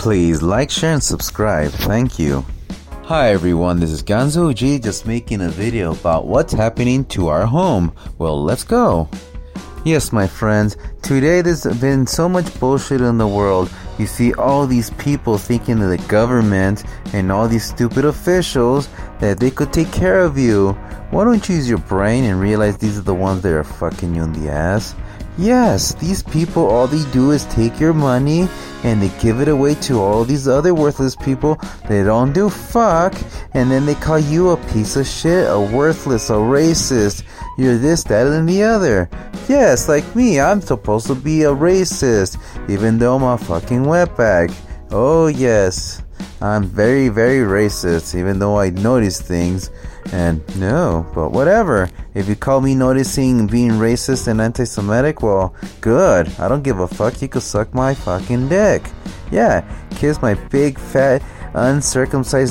Please like, share, and subscribe. Thank you. Hi everyone, this is Gonzo G just making a video about what's happening to our home. Well, let's go. Yes, my friends, today there's been so much bullshit in the world. You see all these people thinking that the government and all these stupid officials that they could take care of you. Why don't you use your brain and realize these are the ones that are fucking you in the ass? Yes, these people, all they do is take your money and they give it away to all these other worthless people. They don't do fuck, and then they call you a piece of shit, a worthless, a racist. You're this, that, and the other. Yes, like me, I'm supposed to be a racist, even though I'm a fucking wetbag. Oh yes, I'm very, very racist, even though I notice things. And no, but whatever. If you call me noticing being racist and anti-Semitic, well, good. I don't give a fuck. You could suck my fucking dick. Yeah, kiss my big, fat, uncircumcised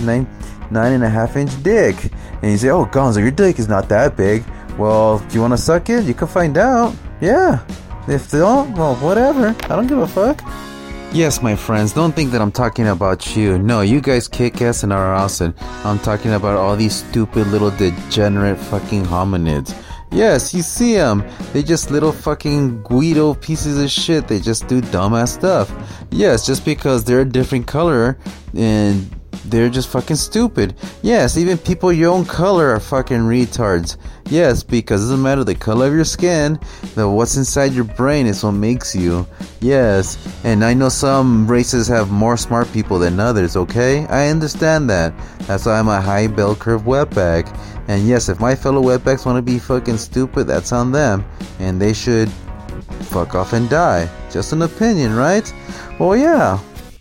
9.5-inch dick. And you say, oh, Gonzo, your dick is not that big. Well, do you want to suck it? You can find out. Yeah. If they don't, well, whatever. I don't give a fuck. Yes, my friends, don't think that I'm talking about you. No, you guys kick ass and are awesome. I'm talking about all these stupid little degenerate fucking hominids. Yes, you see them. They just little fucking Guido pieces of shit. They just do dumbass stuff. Yes, just because they're a different color and they're just fucking stupid. Yes, even people your own color are fucking retards. Yes, because it doesn't matter the color of your skin, what's inside your brain is what makes you. Yes, and I know some races have more smart people than others, okay? I understand that. That's why I'm a high bell curve wetbag. And yes, if my fellow wetbags want to be fucking stupid, that's on them. And they should fuck off and die. Just an opinion, right? Well, yeah.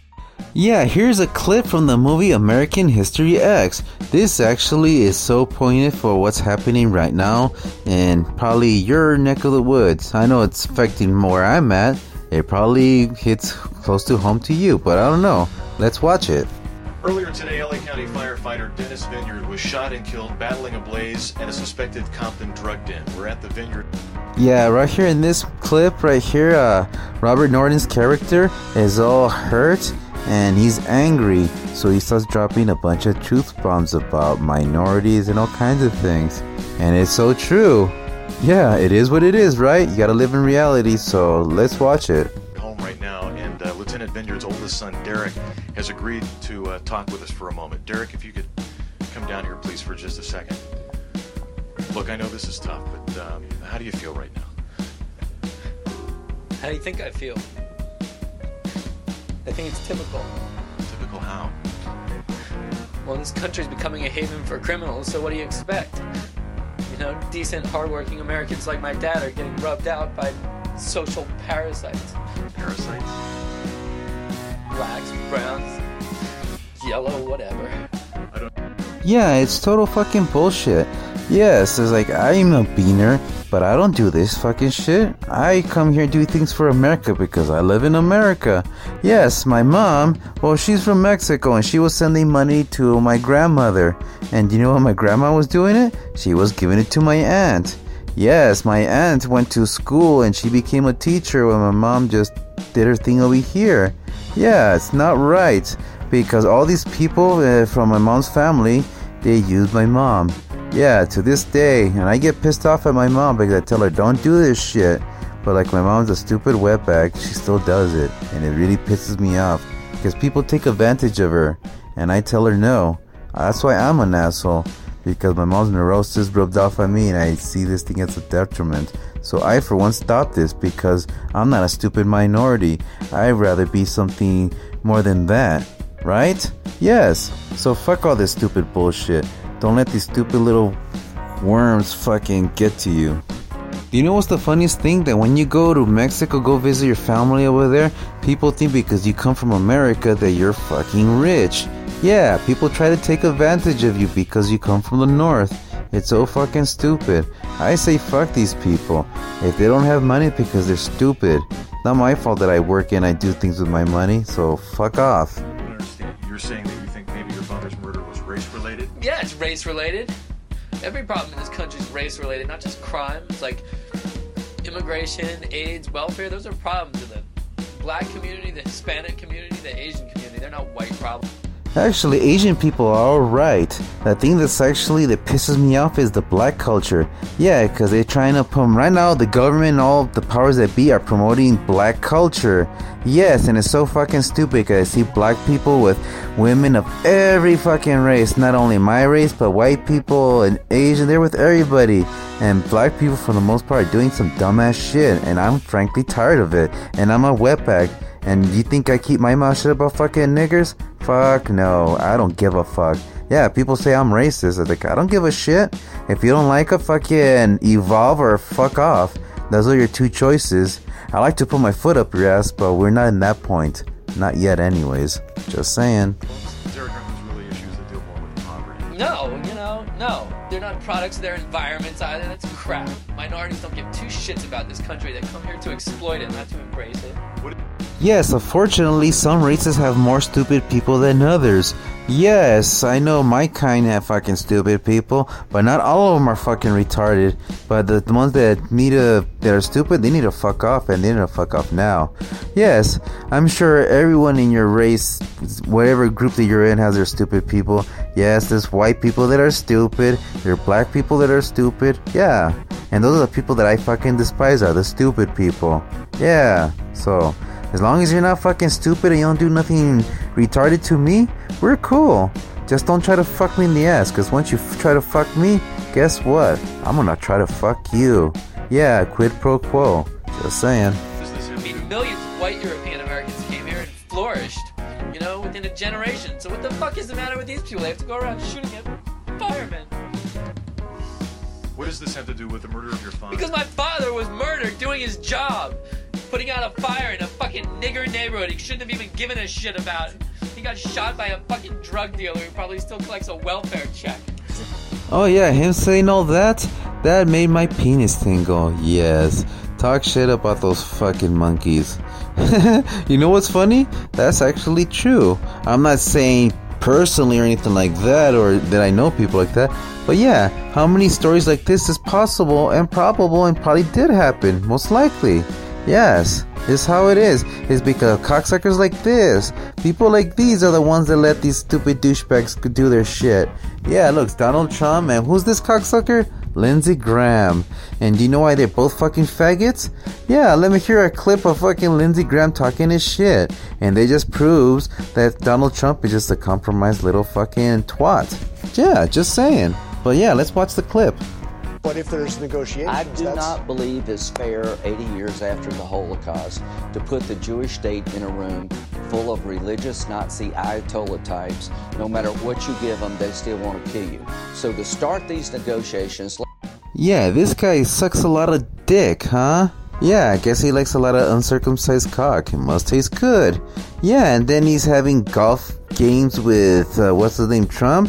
Yeah, here's a clip from the movie American History X. This actually is so poignant for what's happening right now in probably your neck of the woods. I know it's affecting where I'm at. It probably hits close to home to you, but I don't know. Let's watch it. Earlier today, LA County firefighter Dennis Vineyard was shot and killed battling a blaze at a suspected Compton drug den. We're at the Vineyard. Yeah, right here in this clip, right here, Robert Norton's character is all hurt. And he's angry, so he starts dropping a bunch of truth bombs about minorities and all kinds of things. And it's so true. Yeah, it is what it is, right? You gotta live in reality, so let's watch it. Home right now, and Lieutenant Vineyard's oldest son, Derek, has agreed to talk with us for a moment. Derek, if you could come down here, please, for just a second. Look, I know this is tough, but how do you feel right now? How do you think I feel? I think it's typical. Typical how? Well, this country's becoming a haven for criminals, so what do you expect? You know, decent, hardworking Americans like my dad are getting rubbed out by social parasites. Parasites? Blacks, browns, yellow, whatever. Yeah, it's total fucking bullshit. Yes, it's like, I'm a beaner, but I don't do this fucking shit. I come here and do things for America because I live in America. Yes, my mom, well, she's from Mexico and she was sending money to my grandmother. And you know what my grandma was doing it? She was giving it to my aunt. Yes, my aunt went to school and she became a teacher when my mom just did her thing over here. Yeah, it's not right because all these people from my mom's family, they use my mom. Yeah, to this day, and I get pissed off at my mom because I tell her don't do this shit, but like my mom's a stupid wetbag, she still does it, and it really pisses me off because people take advantage of her, and I tell her no. That's why I'm an asshole, because my mom's neurosis rubbed off on me and I see this thing as a detriment. So I for one stop this because I'm not a stupid minority. I'd rather be something more than that, right? Yes, so fuck all this stupid bullshit. Don't let these stupid little worms fucking get to you. You know what's the funniest thing? That when you go to Mexico, go visit your family over there, people think because you come from America that you're fucking rich. Yeah, people try to take advantage of you because you come from the north. It's so fucking stupid. I say fuck these people. If they don't have money because they're stupid. Not my fault that I work and I do things with my money, so fuck off. I don't understand. You're saying that you think maybe your father's murder was race-related? Yeah, it's race-related. Every problem in this country is race-related, not just crime. It's like immigration, AIDS, welfare. Those are problems in the black community, the Hispanic community, the Asian community. They're not white problem. Actually, Asian people are alright. The thing that pisses me off is the black culture. Yeah, because they're trying to right now, the government and all the powers that be are promoting black culture. Yes, and it's so fucking stupid because I see black people with women of every fucking race. Not only my race, but white people and Asian. They're with everybody. And black people, for the most part, are doing some dumbass shit. And I'm frankly tired of it. And I'm a wetback. And you think I keep my mouth shut about fucking niggers? Fuck no, I don't give a fuck. Yeah, people say I'm racist. I don't give a shit. If you don't like a fucking evolve or fuck off, those are your two choices. I like to put my foot up your ass, but we're not in that point. Not yet anyways. Just saying. Derek reckons really issues that deal more with poverty. No. They're not products of their environments either. That's crap. Minorities don't give two shits about this country. They come here to exploit it, not to embrace it. Yes, unfortunately, some races have more stupid people than others. Yes, I know my kind have fucking stupid people, but not all of them are fucking retarded. But the ones that are stupid, they need to fuck off, and they need to fuck off now. Yes, I'm sure everyone in your race, whatever group that you're in, has their stupid people. Yes, there's white people that are stupid. There are black people that are stupid. Yeah, and those are the people that I fucking despise, are the stupid people. Yeah, so as long as you're not fucking stupid and you don't do nothing retarded to me, we're cool. Just don't try to fuck me in the ass, because once you try to fuck me, guess what? I'm gonna try to fuck you. Yeah, quid pro quo. Just saying. I mean, millions of white European Americans came here and flourished, within a generation. So what the fuck is the matter with these people? They have to go around shooting at firemen. What does this have to do with the murder of your father? Because my father was murdered doing his job. Putting out a fire in a fucking nigger neighborhood he shouldn't have even given a shit about. He got shot by a fucking drug dealer who probably still collects a welfare check. Oh yeah, him saying all that made my penis tingle. Yes. Talk shit about those fucking monkeys. You know what's funny? That's actually true. I'm not saying personally or anything like that, or that I know people like that, but yeah, how many stories like this is possible and probable and probably did happen? Most likely. Yes, this is how it is. It's because cocksuckers like this, people like these are the ones that let these stupid douchebags do their shit. Yeah, look, it's Donald Trump, and who's this cocksucker? Lindsey Graham. And do you know why they're both fucking faggots? Yeah, let me hear a clip of fucking Lindsey Graham talking his shit. And they just proves that Donald Trump is just a compromised little fucking twat. Yeah, just saying. But yeah, let's watch the clip. But if there's negotiations, I do not believe it's fair 80 years after the Holocaust to put the Jewish state in a room full of religious Nazi Ayatollah types. No matter what you give them, they still want to kill you. So to start these negotiations... Yeah, this guy sucks a lot of dick, huh? Yeah, I guess he likes a lot of uncircumcised cock. It must taste good. Yeah, and then he's having golf games with, what's his name, Trump?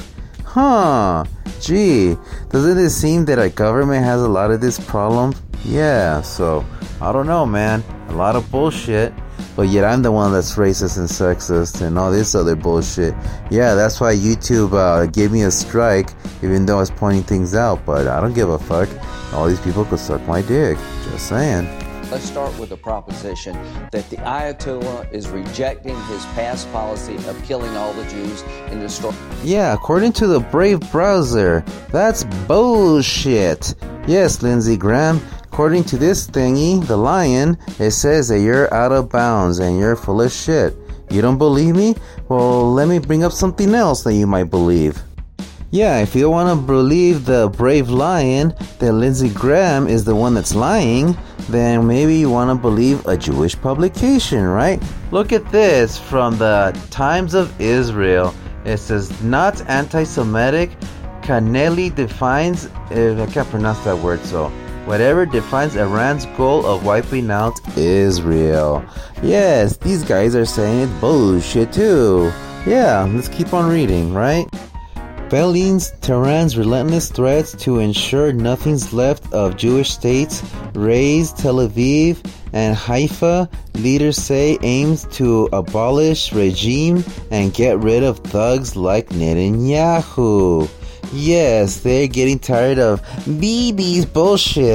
Huh. Gee, doesn't it seem that our government has a lot of this problem? Yeah, so, I don't know, man. A lot of bullshit. But yet I'm the one that's racist and sexist and all this other bullshit. Yeah, that's why YouTube gave me a strike, even though I was pointing things out. But I don't give a fuck. All these people could suck my dick. Just saying. Let's start with the proposition that the Ayatollah is rejecting his past policy of killing all the Jews and destroying... Yeah, according to the Brave browser, that's bullshit. Yes, Lindsey Graham, according to this thingy, the Lion, it says that you're out of bounds and you're full of shit. You don't believe me? Well, let me bring up something else that you might believe. Yeah, if you want to believe the Brave Lion that Lindsey Graham is the one that's lying, then maybe you want to believe a Jewish publication, right? Look at this from the Times of Israel. It says, not anti-Semitic. Kennedy defines, I can't pronounce that word, so whatever defines Iran's goal of wiping out Israel. Yes, these guys are saying it's bullshit too. Yeah, let's keep on reading, right? Berlin's Tehran's relentless threats to ensure nothing's left of Jewish states raise Tel Aviv and Haifa. Leaders say aims to abolish regime and get rid of thugs like Netanyahu. Yes, they're getting tired of Bibi's bullshit.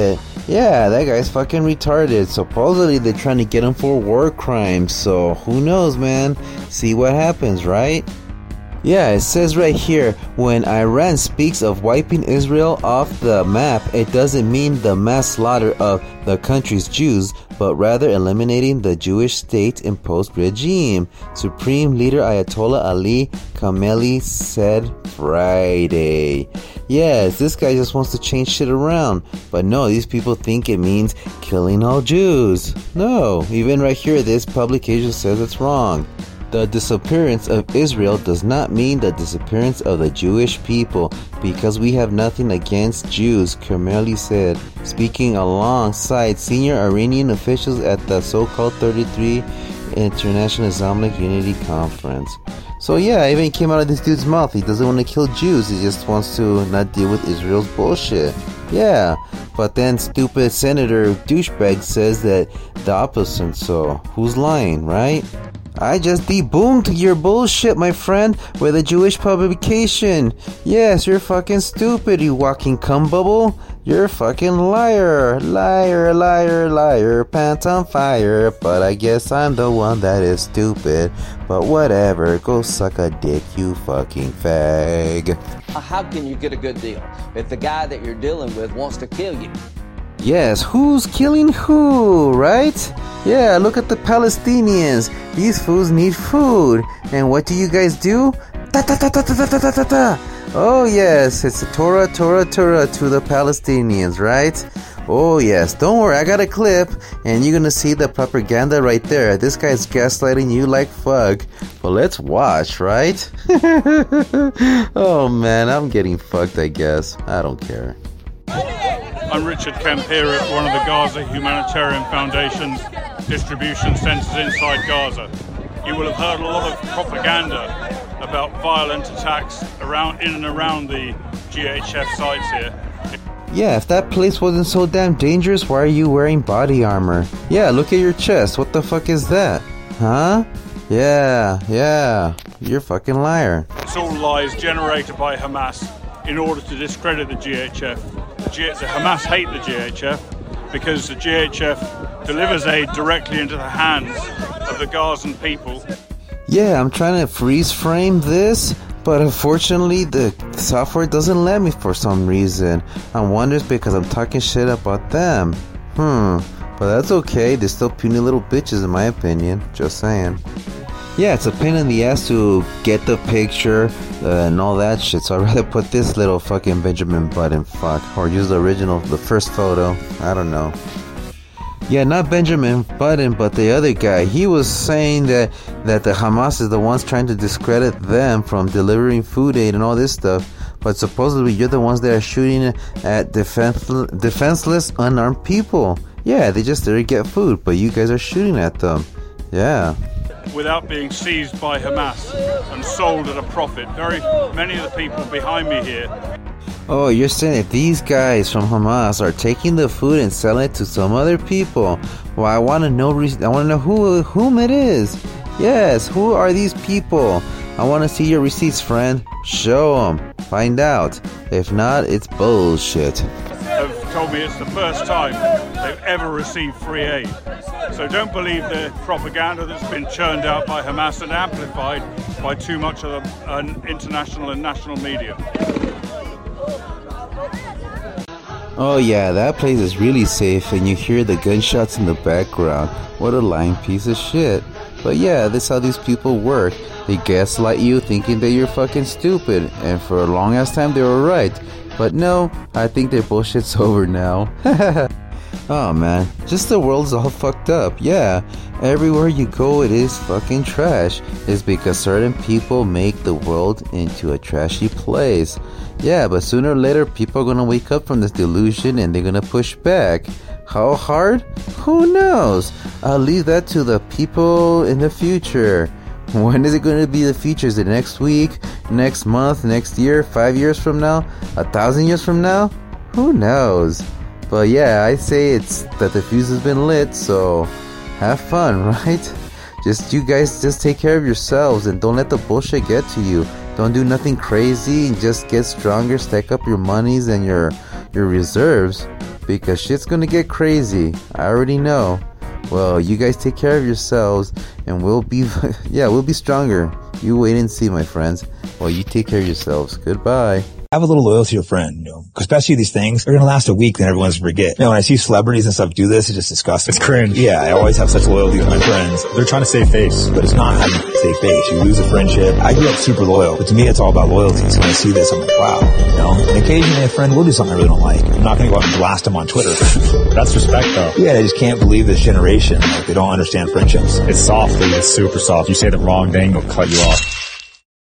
Yeah, that guy's fucking retarded. Supposedly they're trying to get him for war crimes, so who knows, man? See what happens, right? Yeah, it says right here, when Iran speaks of wiping Israel off the map, it doesn't mean the mass slaughter of the country's Jews, but rather eliminating the Jewish state-imposed regime. Supreme Leader Ayatollah Ali Khamenei said Friday. Yes, this guy just wants to change shit around. But no, these people think it means killing all Jews. No, even right here, this publication says it's wrong. The disappearance of Israel does not mean the disappearance of the Jewish people, because we have nothing against Jews, Khamenei said, speaking alongside senior Iranian officials at the so-called 33 International Islamic Unity Conference. So yeah, it even came out of this dude's mouth. He doesn't want to kill Jews, he just wants to not deal with Israel's bullshit. Yeah, but then stupid Senator douchebag says that the opposite, so who's lying, right? I just deboomed your bullshit, my friend, with a Jewish publication. Yes, you're fucking stupid, you walking cum bubble. You're a fucking liar. Liar, liar, liar, pants on fire. But I guess I'm the one that is stupid. But whatever, go suck a dick, you fucking fag. How can you get a good deal if the guy that you're dealing with wants to kill you? Yes, who's killing who, right? Yeah, look at the Palestinians. These fools need food. And what do you guys do? Ta ta ta ta ta ta ta ta ta. Oh yes, it's a Torah, Torah, Torah to the Palestinians, right? Oh yes, don't worry, I got a clip, and you're gonna see the propaganda right there. This guy's gaslighting you like fuck. But let's watch, right? Oh man, I'm getting fucked, I guess. I don't care. I'm Richard Kemp here at one of the Gaza Humanitarian Foundation's distribution centres inside Gaza. You will have heard a lot of propaganda about violent attacks in and around the GHF sites here. Yeah, if that place wasn't so damn dangerous, why are you wearing body armor? Yeah, look at your chest. What the fuck is that? Huh? Yeah. You're a fucking liar. It's all lies generated by Hamas in order to discredit the GHF. The Hamas hate the GHF because the GHF delivers aid directly into the hands of the Gazan people. Yeah, I'm trying to freeze frame this, but unfortunately the software doesn't let me for some reason. I wonder if it's because I'm talking shit about them. But that's okay, they're still puny little bitches in my opinion, just saying. Yeah, it's a pain in the ass to get the picture and all that shit, so I'd rather put this little fucking Benjamin Button or use the first photo. I don't know. Yeah, not Benjamin Button, but the other guy. He was saying that the Hamas is the ones trying to discredit them from delivering food aid and all this stuff. But supposedly you're the ones that are shooting at defenseless, unarmed people. Yeah, they just there to get food, but you guys are shooting at them. Yeah. Without being seized by Hamas and sold at a profit. Very many of the people behind me here. Oh, you're saying that these guys from Hamas are taking the food and selling it to some other people? Well, I want to know whom it is. Yes, who are these people? I want to see your receipts, friend. Show them. Find out. If not, it's bullshit. Have told me it's the first time they've ever received free aid. So don't believe the propaganda that's been churned out by Hamas and amplified by too much of the international and national media. Oh yeah, that place is really safe and you hear the gunshots in the background. What a lying piece of shit. But yeah, that's how these people work. They gaslight you thinking that you're fucking stupid, and for a long ass time they were right. But no, I think their bullshit's over now. Oh man, just the world's all fucked up. Yeah, everywhere you go it is fucking trash. It's because certain people make the world into a trashy place. Yeah, but sooner or later people are gonna wake up from this delusion and they're gonna push back. How hard? Who knows? I'll leave that to the people in the future. When is it going to be the future? Is it next week, next month, next year, 5 years from now, 1,000 years from now? Who knows? But yeah, I say it's that the fuse has been lit, so have fun, right? You guys just take care of yourselves and don't let the bullshit get to you. Don't do nothing crazy and just get stronger, stack up your monies and your reserves. because shit's gonna get crazy. I already know. Well, you guys take care of yourselves, and we'll be stronger. You wait and see, my friends. Well, you take care of yourselves. Goodbye. Have a little loyalty to your friend, you know, because especially these things, they're going to last a week, then everyone's forget. You know, when I see celebrities and stuff do this, it's just disgusting. It's cringe. Yeah, I always have such loyalty with my friends. They're trying to save face. But it's not having to save face. You lose a friendship. I grew up super loyal, but to me, it's all about loyalty. So when I see this, I'm like, wow. You know, and occasionally a friend will do something I really don't like. I'm not going to go out and blast them on Twitter. That's respect, though. Yeah, I just can't believe this generation. Like, they don't understand friendships. It's soft, dude. It's super soft. You say the wrong thing, they'll cut you off.